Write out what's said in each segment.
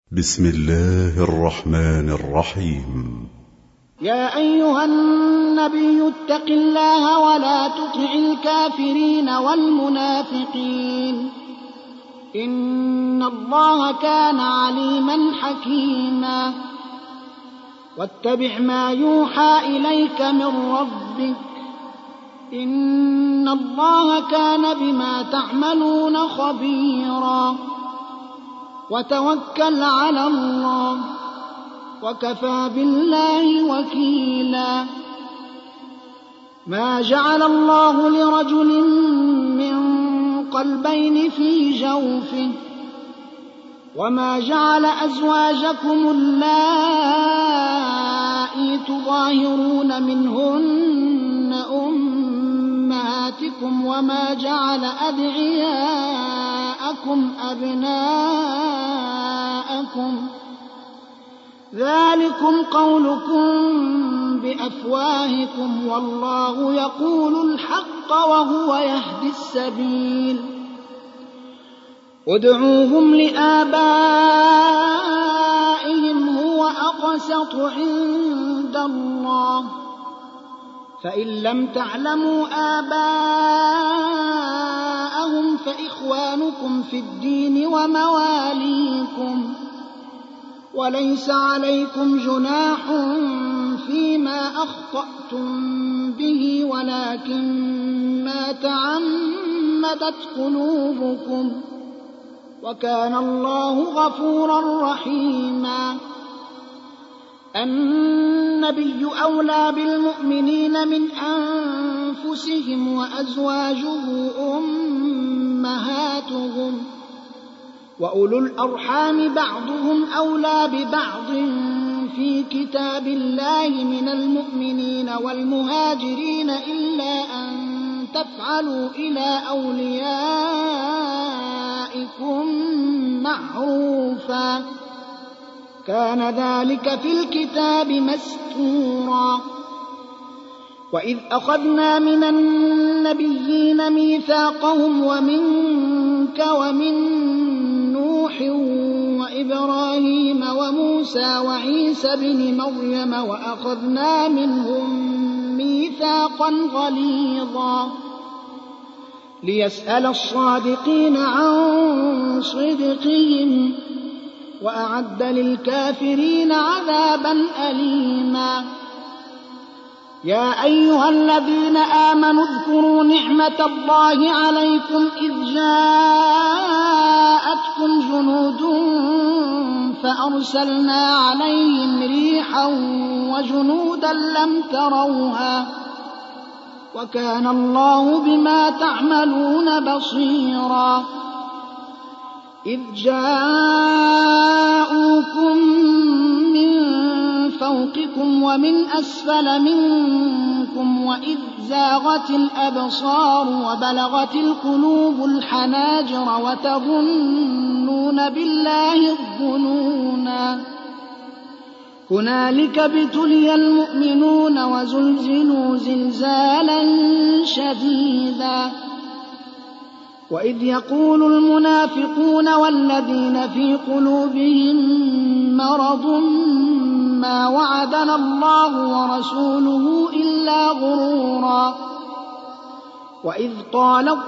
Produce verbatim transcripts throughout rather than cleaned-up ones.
بسم الله الرحمن الرحيم. يا أيها النبي اتق الله ولا تطع الكافرين والمنافقين إن الله كان عليما حكيما. واتبع ما يوحى إليك من ربك إن الله كان بما تعملون خبيرا. وتوكل على الله وكفى بالله وكيلا. ما جعل الله لرجل من قلبين في جوفه وما جعل أزواجكم اللائي تظاهرون منهن أمهاتكم وما جعل أدعياءكم أبناءكم ذلكم قولكم بأفواهكم والله يقول الحق وهو يهدي السبيل. ادعوهم لآبائهم هو أقسط عند الله فإن لم تعلموا آباءهم فإخوانكم في الدين ومواليكم وليس عليكم جناح فيما أخطأتم به ولكن ما تعمدت قلوبكم وكان الله غفورا رحيما. النبي أولى بالمؤمنين من أنفسهم وأزواجه أمهاتهم وأولو الأرحام بعضهم أولى ببعض في كتاب الله من المؤمنين والمهاجرين إلا أن تفعلوا إلى أوليائكم معروفا كان ذلك في الكتاب مستورا. وإذ أخذنا من النبيين ميثاقهم ومنك ومن نوح وإبراهيم وموسى وعيسى بن مريم وأخذنا منهم ميثاقا غليظا ليسأل الصادقين عن صدقهم وأعد للكافرين عذابا أليما. يا أيها الذين آمنوا اذكروا نعمة الله عليكم إذ جاءتكم جنود فأرسلنا عليهم ريحا وجنودا لم تروها وكان الله بما تعملون بصيرا. إذ جاءوكم من فوقكم ومن أسفل منكم وإذ زاغت الأبصار وبلغت القلوب الحناجر وتظنون بالله الظنونا. هنالك ابتلي المؤمنون وزلزلوا زلزالا شديدا. وإذ يقول المنافقون والذين في قلوبهم مرض ما وعدنا الله ورسوله إلا غرورا. وإذ قالت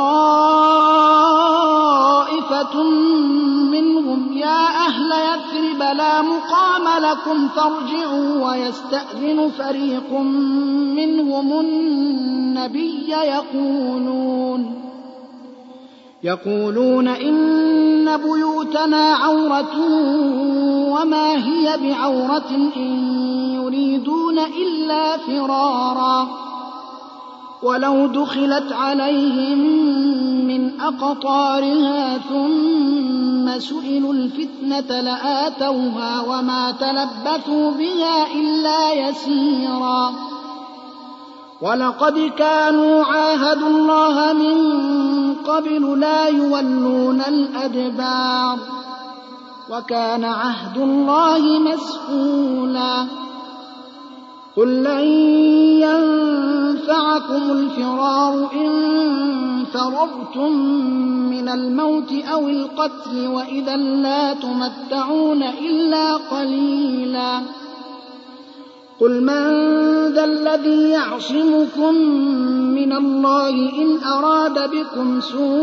طائفة منهم يا أهل يثرب لا مقام لكم فارجعوا ويستأذن فريق منهم النبي يقولون يقولون إن بيوتنا عورة وما هي بعورة إن يريدون إلا فرارا. ولو دخلت عليهم من أقطارها ثم سئلوا الفتنة لآتوها وما تلبثوا بها إلا يسيرا. ولقد كانوا عاهدوا الله من قبل لا يولون الأدبار وكان عهد الله مسئولا. قل لن ينفعكم الفرار إن فررتم من الموت أو القتل وإذا لا تمتعون إلا قليلا قل من ذا الذي يعصمكم من الله إن أراد بكم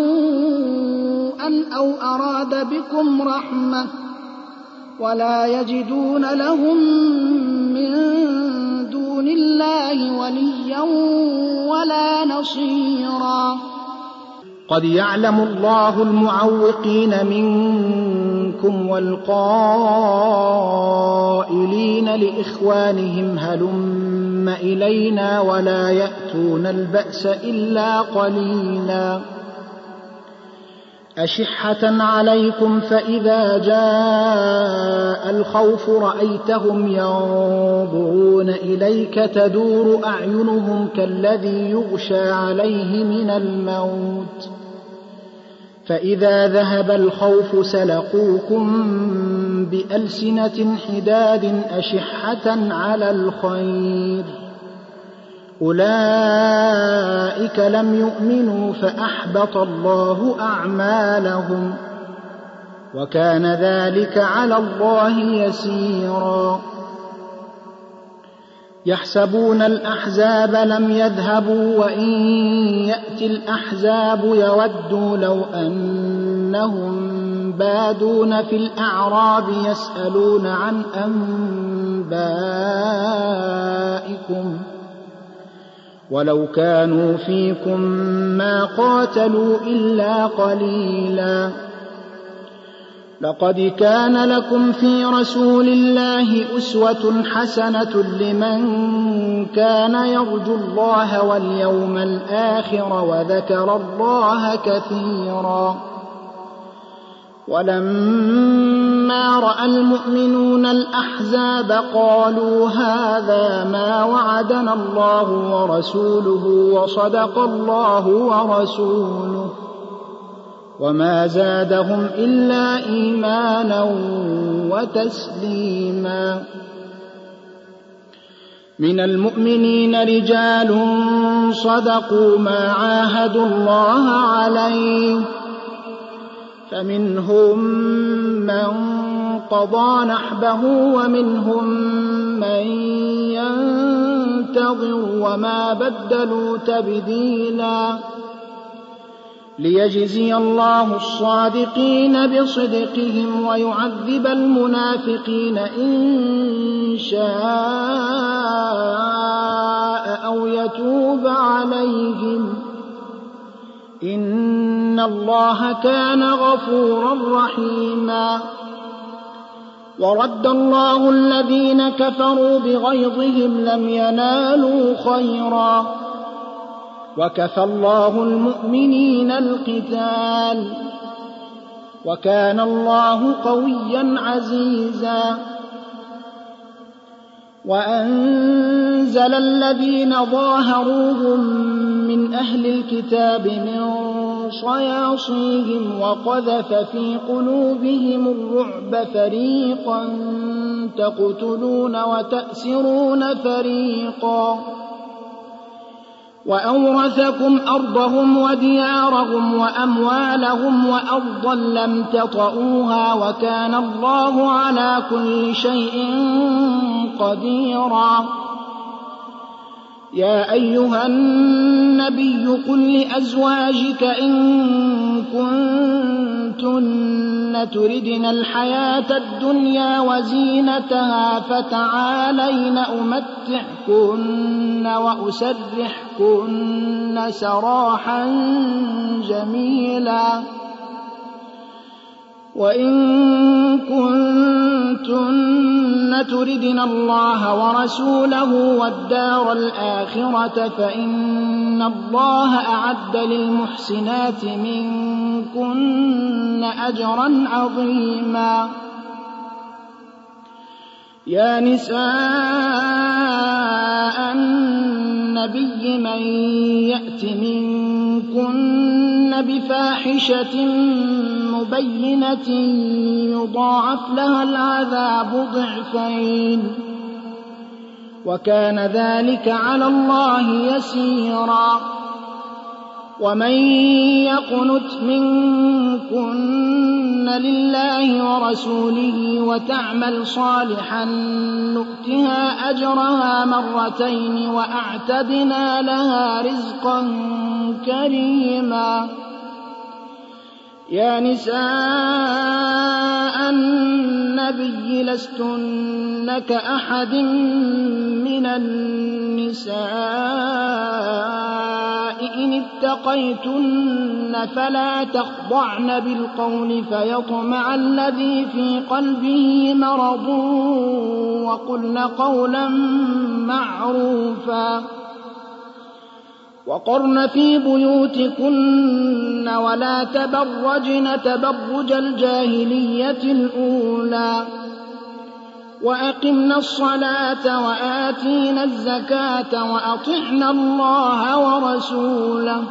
سوءا أو أراد بكم رحمة ولا يجدون لهم من دون الله وليا ولا نصيرا قد يعلم الله المعوقين منكم والقائلين لإخوانهم هلم إلينا ولا يأتون البأس إلا قليلا أشحة عليكم فإذا جاء الخوف رأيتهم ينظرون إليك تدور أعينهم كالذي يغشى عليه من الموت فإذا ذهب الخوف سلقوكم بألسنة حداد أشحة على الخير أولئك لم يؤمنوا فأحبط الله أعمالهم وكان ذلك على الله يسيرا يحسبون الأحزاب لم يذهبوا وإن يأتي الأحزاب يودوا لو أنهم بادون في الأعراب يسألون عن أنبائكم ولو كانوا فيكم ما قاتلوا إلا قليلا لقد كان لكم في رسول الله أسوة حسنة لمن كان يرجو الله واليوم الآخر وذكر الله كثيرا ولما رأى المؤمنون الأحزاب قالوا هذا ما وعدنا الله ورسوله وصدق الله ورسوله وما زادهم إلا إيمانا وتسليما من المؤمنين رجال صدقوا ما عاهدوا الله عليه فمنهم من قضى نحبه ومنهم من ينتظر وما بدلوا تبديلا ليجزي الله الصادقين بصدقهم ويعذب المنافقين إن شاء أو يتوب عليهم إن الله كان غفورا رحيما ورد الله الذين كفروا بغيظهم لم ينالوا خيرا وكفى الله المؤمنين القتال وكان الله قويا عزيزا وأنزل الذين ظاهروهم من أهل الكتاب من صياصيهم وقذف في قلوبهم الرعب فريقا تقتلون وتأسرون فريقا وأورثكم أرضهم وديارهم وأموالهم وأرضا لم تطئوها وكان الله على كل شيء قديرا يا أيها النبي قل لأزواجك إن كنتن تردن الحياة الدنيا وزينتها فتعالين أمتعكن وأسرحكن سراحا جميلا وإن كنتن تردن الله ورسوله والدار الآخرة فإن الله أعد للمحسنات منكن أجرا عظيما يا نساء النبي من يأت منكن بفاحشة مبينة يضاعف لها العذاب ضعفين وكان ذلك على الله يسيرا ومن يقنت منكن لله ورسوله وتعمل صالحا نؤتها أجرها مرتين وأعتدنا لها رزقا كريما يا نساء النبي لستن كأحد من النساء إن اتقيتن فلا تخضعن بالقول فيطمع الذي في قلبه مرض وقلن قولا معروفا وقرن في بيوتكن ولا تبرجن تبرج الجاهلية الأولى وأقمنا الصلاة وآتينا الزكاة وأطعنا الله ورسوله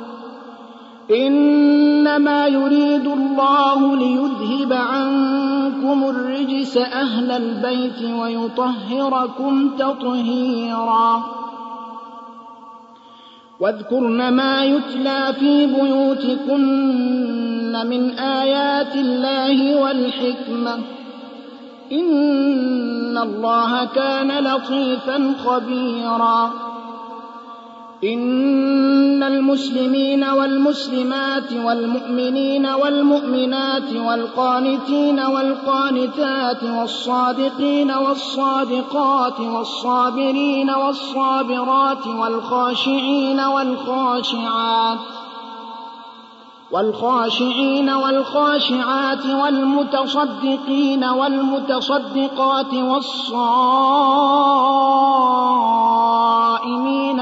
إنما يريد الله ليذهب عنكم الرجس أهل البيت ويطهركم تطهيرا واذكرن ما يتلى في بيوتكن من آيات الله والحكمة إن الله كان لطيفا خبيرا إن المسلمين والمسلمات والمؤمنين والمؤمنات والقانتين والقانتات والصادقين والصادقات والصابرين والصابرات والخاشعين والخاشعات والخاشعين والخاشعات والمتصدقين والمتصدقات والصائمين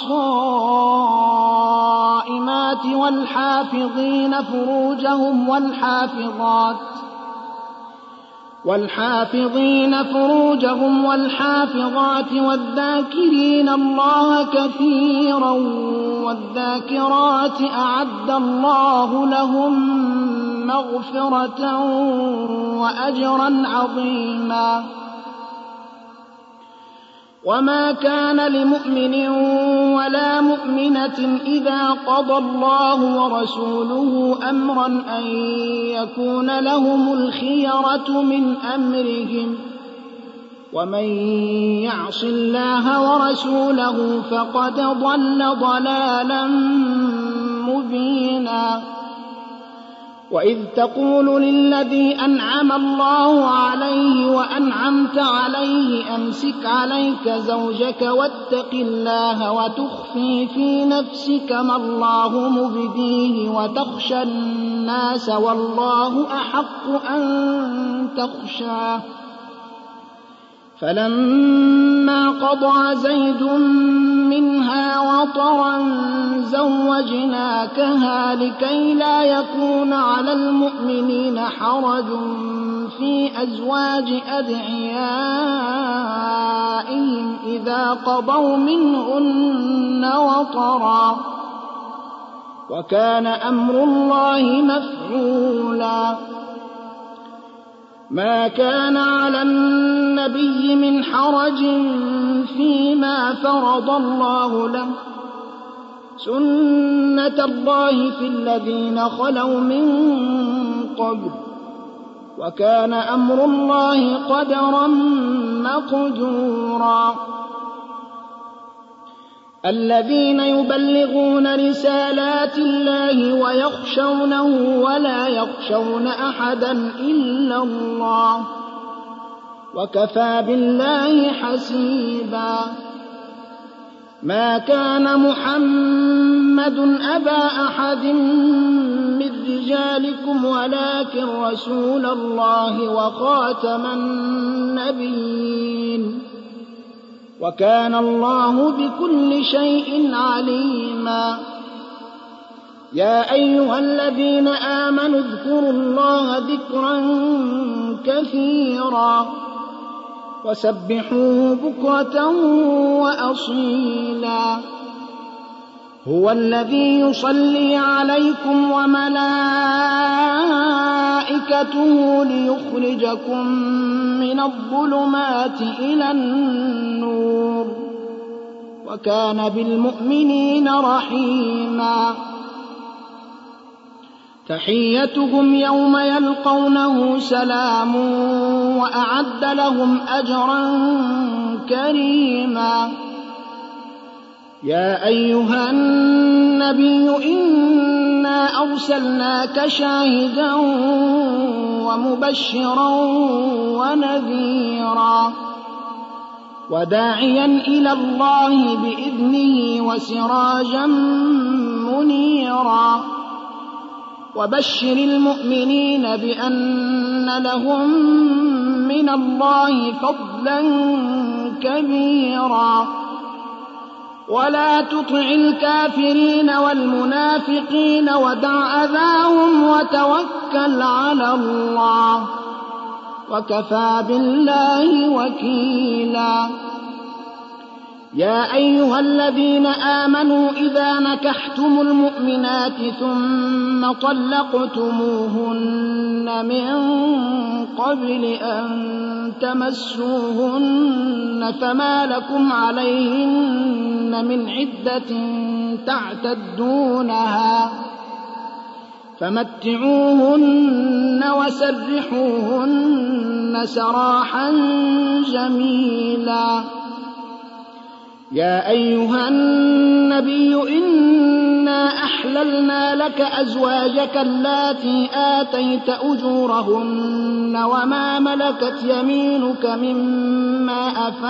والصائمات والحافظين فروجهم والحافظات والحافظين فروجهم والحافظات والذاكرين الله كثيرا والذاكرات أعد الله لهم مغفرة وأجرا عظيما وما كان لمؤمن ولا مؤمنة إذا قضى الله ورسوله أمرا أن يكون لهم الخيرة من أمرهم ومن يعص الله ورسوله فقد ضل ضلالا مبينا وإذ تقول للذي أنعم الله عليه وأنعمت عليه أمسك عليك زوجك واتق الله وتخفي في نفسك ما الله مبديه وتخشى الناس والله أحق أن تخشاه فلما قضى زيد منها وطرا زوجناكها لكي لا يكون على المؤمنين حرج في أزواج أدعيائهم إذا قضوا منهن وطرا وكان أمر الله مفعولا ما كان على النبي من حرج فيما فرض الله له سنة الله في الذين خلوا من قبل وكان أمر الله قدرا مقدورا الذين يبلغون رسالات الله ويخشونه ولا يخشون أحدا إلا الله وكفى بالله حسيبا ما كان محمد أبا أحد من رجالكم ولكن رسول الله وخاتم النبيين وكان الله بكل شيء عليما يا أيها الذين آمنوا اذكروا الله ذكرا كثيرا وسبحوه بكرة وأصيلا هو الذي يصلي عليكم وملائكته ليخرجكم من الظلمات إلى النور وكان بالمؤمنين رحيما تحيتهم يوم يلقونه سلام وأعد لهم أجرا كريما يا أيها النبي إنا أرسلناك شاهدا ومبشرا ونذيرا وداعيا إلى الله بإذنه وسراجا منيرا وبشر المؤمنين بأن لهم من الله فضلا كبيرا ولا تطع الكافرين والمنافقين ودع أذاهم وتوكل على الله وكفى بالله وكيلا يا أيها الذين آمنوا إذا نكحتم المؤمنات ثم طلقتموهن من قبل أن تمسوهن فما لكم عليهن من عدة تعتدونها فمتعوهن وسرحوهن سراحا جميلا يا أيها النبي إنا أحللنا لك أزواجك اللاتي آتيت أجورهن وما ملكت يمينك مما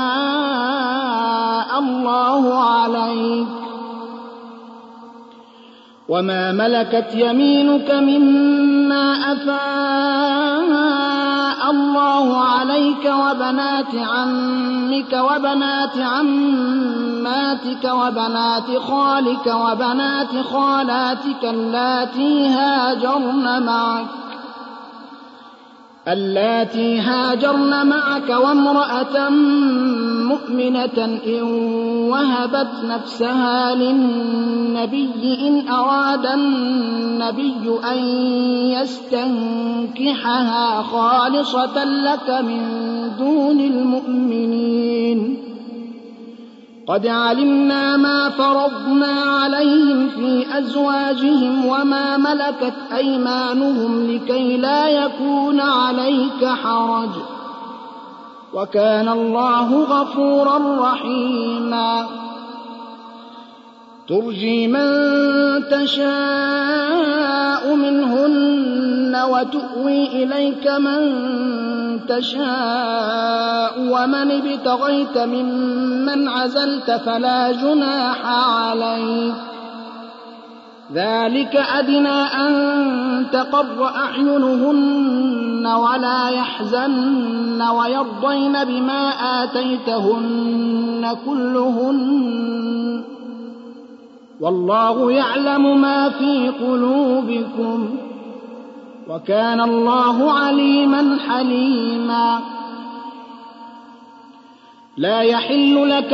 أفاء الله عليك وما ملكت يمينك مما أفاء الله عليك وبنات عمك وبنات عماتك وبنات خالك وبنات خالاتك اللاتي هاجرن معك اللاتي هاجرن معك وامرأة مؤمنة إن وهبت نفسها للنبي إن أراد النبي أن يستنكحها خالصة لك من دون المؤمنين قد علمنا ما فرضنا عليهم في أزواجهم وما ملكت أيمانهم لكي لا يكون عليك حرج وكان الله غفورا رحيما ترجي من تشاء منهن وتؤوي إليك من تشاء ومن ابتغيت ممن عزلت فلا جناح عليك ذلك أدنى أن تقر أعينهن ولا يحزن ويرضين بما آتيتهن كلهن والله يعلم ما في قلوبكم وكان الله عليما حليما لا يحل لك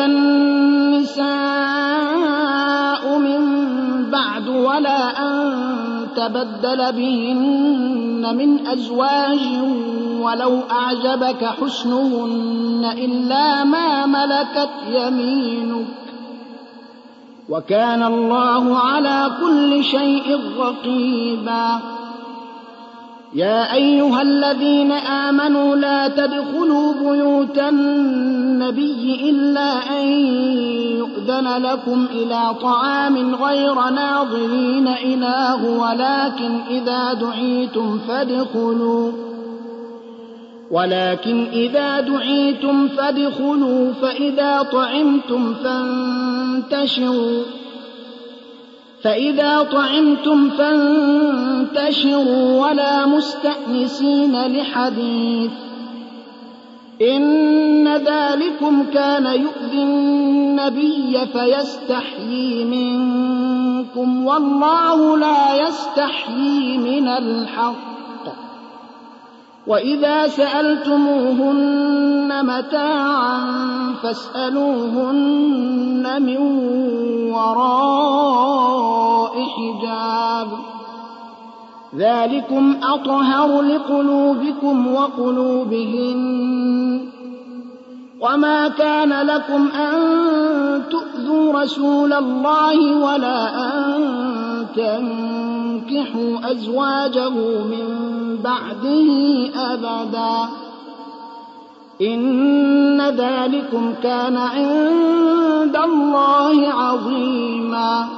النساء من بعد ولا أن تبدل بهن من أزواج ولو أعجبك حسنهن إلا ما ملكت يمينك وكان الله على كل شيء رقيبا يا أيها الذين آمنوا لا تدخلوا بيوت النبي إلا أن يؤذن لكم إلى طعام غير ناظرين إناه ولكن إذا دعيتم فادخلوا ولكن إذا دعيتم فادخلوا فإذا طعمتم فانتشروا فإذا طعمتم فانتشروا ولا مستأنسين لحديث إن ذلكم كان يؤذي النبي فيستحيي منكم والله لا يستحيي من الحق وإذا سألتموهن متاعا فاسألوهن من وراء حجاب ذلكم أطهر لقلوبكم وقلوبهن وما كان لكم أن تؤذوا رسول الله ولا أن تنكحوا أزواجه من بعده أبدا إن ذلكم كان عند الله عظيما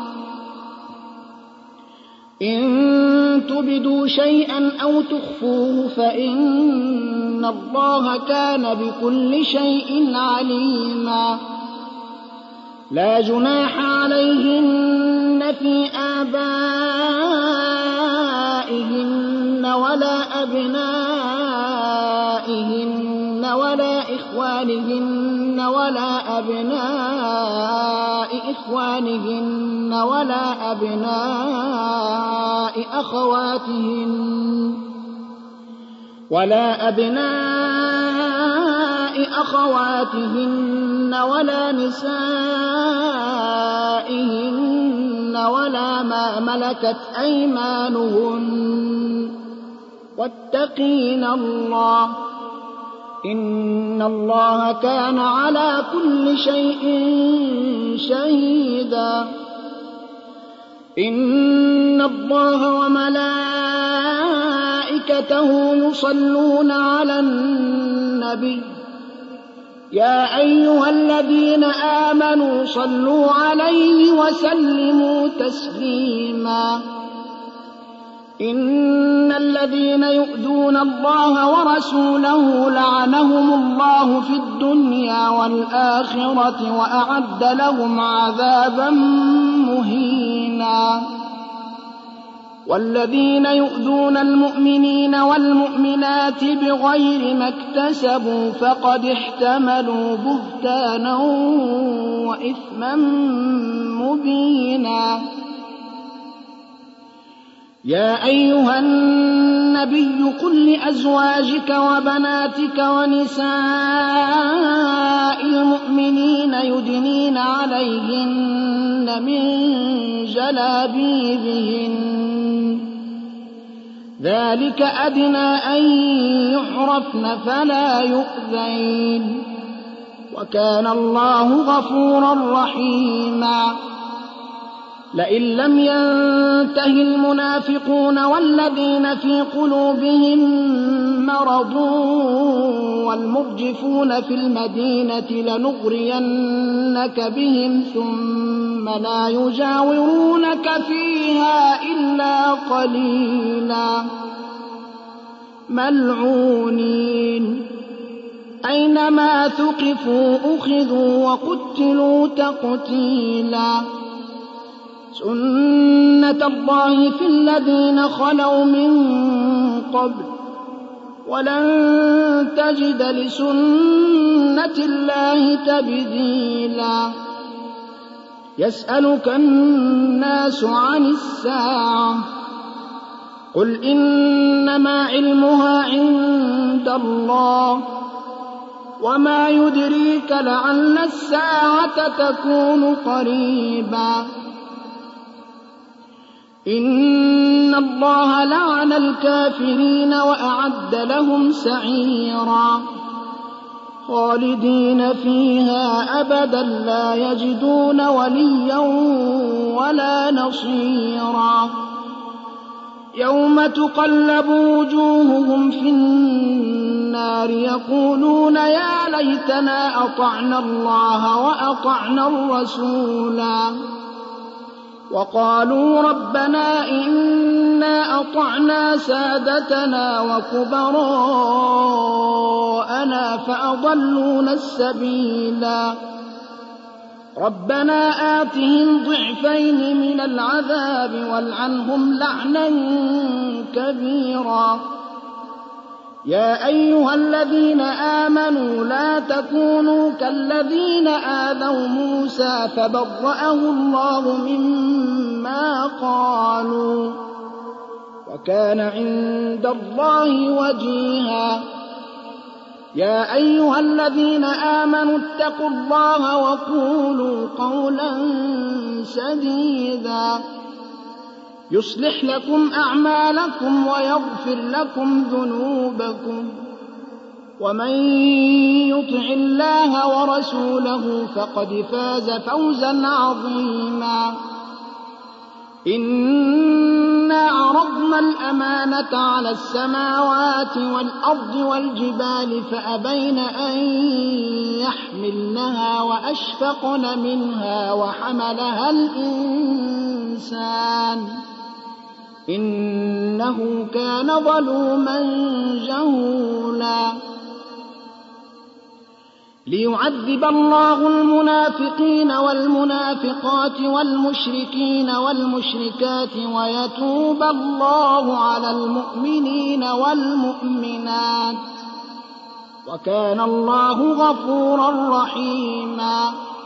إن تبدوا شيئا أو تخفوه فإن الله كان بكل شيء عليما لا جناح عليهن في آبائهن ولا أبنائهن ولا إخوانهن ولا أبناء إخوانهن ولا أبناء أخواتهن ولا أبناء أخواتهن ولا نسائهن ولا ما ملكت أيمانهن واتقين الله إن الله كان على كل شيء شهيدا إن الله وملائكته يصلون على النبي يا أيها الذين آمنوا صلوا عليه وسلموا تسليما إن الذين يؤذون الله ورسوله لعنهم الله في الدنيا والآخرة وأعد لهم عذابا مهينا والذين يؤذون المؤمنين والمؤمنات بغير ما اكتسبوا فقد احتملوا بهتانا وإثما مبينا يا أيها النبي قل لأزواجك وبناتك ونساء المؤمنين يدنين عليهن من جلابيبهن ذلك أدنى أن يعرفن فلا يؤذين وكان الله غفورا رحيما لئن لم ينته المنافقون والذين في قلوبهم مرض والمرجفون في المدينة لنغرينك بهم ثم لا يجاورونك فيها إلا قليلا ملعونين أينما ثقفوا أخذوا وقتلوا تقتيلا سنة الله في الذين خلوا من قبل ولن تجد لسنة الله تبديلا يسألك الناس عن الساعة قل إنما علمها عند الله وما يدريك لعل الساعة تكون قريبا إن الله لعن الكافرين وأعد لهم سعيرا خالدين فيها أبدا لا يجدون وليا ولا نصيرا يوم تقلب وجوههم في النار يقولون يا ليتنا أطعنا الله وأطعنا الرسولا وقالوا ربنا إنا أطعنا سادتنا وكبراءنا فأضلونا السبيلا ربنا آتهم ضعفين من العذاب والعنهم لعنا كبيرا يا أيها الذين آمنوا لا تكونوا كالذين آذوا موسى فبرأه الله مما قالوا وكان عند الله وجيها يا أيها الذين آمنوا اتقوا الله وقولوا قولا سديدا يصلح لكم أعمالكم ويغفر لكم ذنوبكم ومن يطع الله ورسوله فقد فاز فوزا عظيما إنا عرضنا الأمانة على السماوات والأرض والجبال فأبين أن يحملنها وأشفقن منها وحملها الإنسان إنه كان ظلوما جهولا ليعذب الله المنافقين والمنافقات والمشركين والمشركات ويتوب الله على المؤمنين والمؤمنات وكان الله غفورا رحيما